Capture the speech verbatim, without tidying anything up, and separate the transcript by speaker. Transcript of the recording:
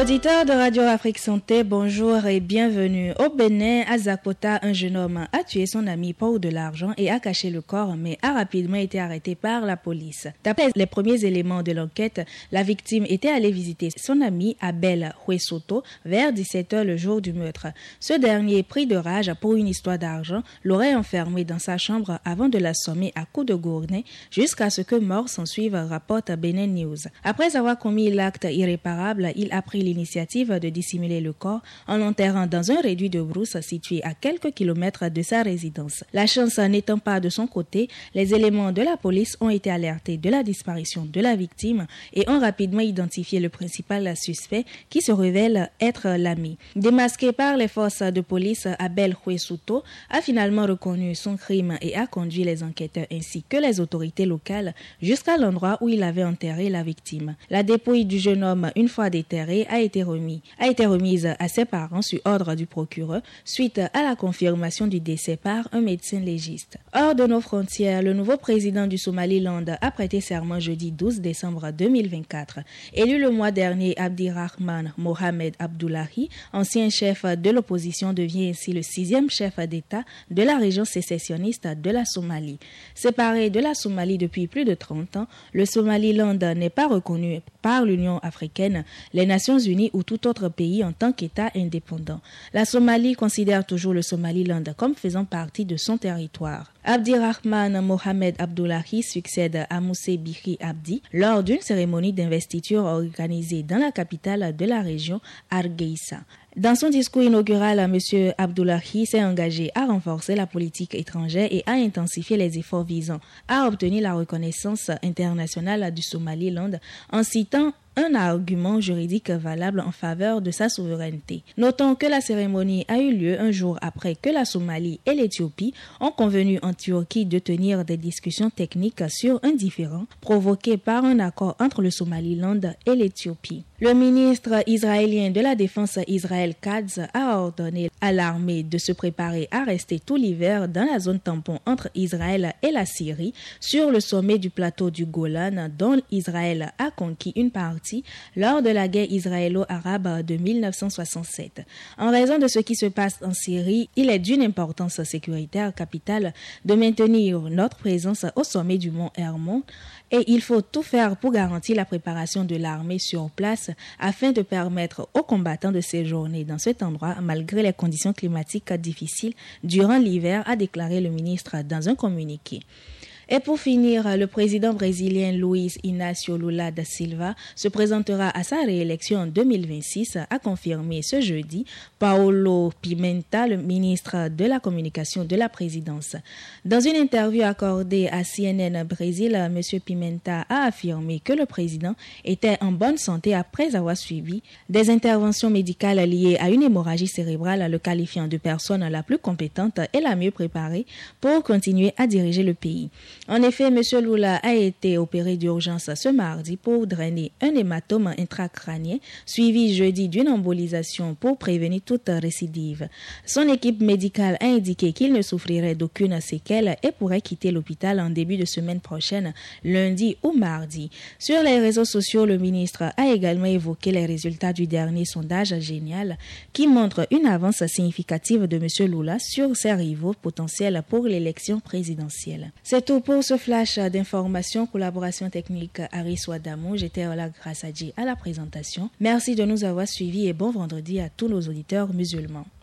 Speaker 1: Auditeurs de Radio Afrique Santé, bonjour et bienvenue. Au Bénin, à Zakota, un jeune homme a tué son ami pour de l'argent et a caché le corps, mais a rapidement été arrêté par la police. D'après les premiers éléments de l'enquête, la victime était allée visiter son ami Abel Huesoto vers dix-sept heures le jour du meurtre. Ce dernier, pris de rage pour une histoire d'argent, l'aurait enfermé dans sa chambre avant de l'assommer à coups de gourdin jusqu'à ce que mort s'en suive, rapporte Benin News. Après avoir commis l'acte irréparable, il a pris l'initiative de dissimuler le corps en l'enterrant dans un réduit de brousse situé à quelques kilomètres de sa résidence. La chance n'étant pas de son côté, les éléments de la police ont été alertés de la disparition de la victime et ont rapidement identifié le principal suspect qui se révèle être l'ami. Démasqué par les forces de police, Abel Huesoto a finalement reconnu son crime et a conduit les enquêteurs ainsi que les autorités locales jusqu'à l'endroit où il avait enterré la victime. La dépouille du jeune homme, une fois déterrée, a été remis, a été remise à ses parents sur ordre du procureur suite à la confirmation du décès par un médecin légiste. Hors de nos frontières, le nouveau président du Somaliland a prêté serment jeudi douze décembre deux mille vingt-quatre. Élu le mois dernier, Abdirahman Mohamed Abdullahi, ancien chef de l'opposition, devient ainsi le sixième chef d'État de la région sécessionniste de la Somalie. Séparé de la Somalie depuis plus de trente ans, le Somaliland n'est pas reconnu par l'Union africaine, les Nations unies ou tout autre pays en tant qu'État indépendant. La Somalie considère toujours le Somaliland comme faisant partie de son territoire. Abdirahman Mohamed Abdullahi succède à Moussé Bihi Abdi lors d'une cérémonie d'investiture organisée dans la capitale de la région, Hargeisa. Dans son discours inaugural, M. Abdullahi s'est engagé à renforcer la politique étrangère et à intensifier les efforts visant à obtenir la reconnaissance internationale du Somaliland en citant un argument juridique valable en faveur de sa souveraineté. Notons que la cérémonie a eu lieu un jour après que la Somalie et l'Éthiopie ont convenu en Turquie de tenir des discussions techniques sur un différend provoqué par un accord entre le Somaliland et l'Éthiopie. Le ministre israélien de la Défense Israël Katz a ordonné à l'armée de se préparer à rester tout l'hiver dans la zone tampon entre Israël et la Syrie sur le sommet du plateau du Golan dont Israël a conquis une partie lors de la guerre israélo-arabe de mille neuf cent soixante-sept. En raison de ce qui se passe en Syrie, il est d'une importance sécuritaire capitale de maintenir notre présence au sommet du mont Hermon et il faut tout faire pour garantir la préparation de l'armée sur place afin de permettre aux combattants de séjourner dans cet endroit malgré les conditions climatiques difficiles durant l'hiver, a déclaré le ministre dans un communiqué. Et pour finir, le président brésilien Luiz Inácio Lula da Silva se présentera à sa réélection en deux mille vingt-six, a confirmé ce jeudi Paulo Pimenta, le ministre de la communication de la présidence. Dans une interview accordée à C N N Brésil, M. Pimenta a affirmé que le président était en bonne santé après avoir suivi des interventions médicales liées à une hémorragie cérébrale, le qualifiant de personne la plus compétente et la mieux préparée pour continuer à diriger le pays. En effet, M. Lula a été opéré d'urgence ce mardi pour drainer un hématome intracrânien suivi jeudi d'une embolisation pour prévenir toute récidive. Son équipe médicale a indiqué qu'il ne souffrirait d'aucune séquelle et pourrait quitter l'hôpital en début de semaine prochaine, lundi ou mardi. Sur les réseaux sociaux, le ministre a également évoqué les résultats du dernier sondage Génial qui montre une avance significative de M. Lula sur ses rivaux potentiels pour l'élection présidentielle. C'est tout pour ce flash d'informations. Collaboration technique Aris Wadamou. J'étais Ola Grassadji à la présentation. Merci de nous avoir suivis et bon vendredi à tous nos auditeurs musulmans.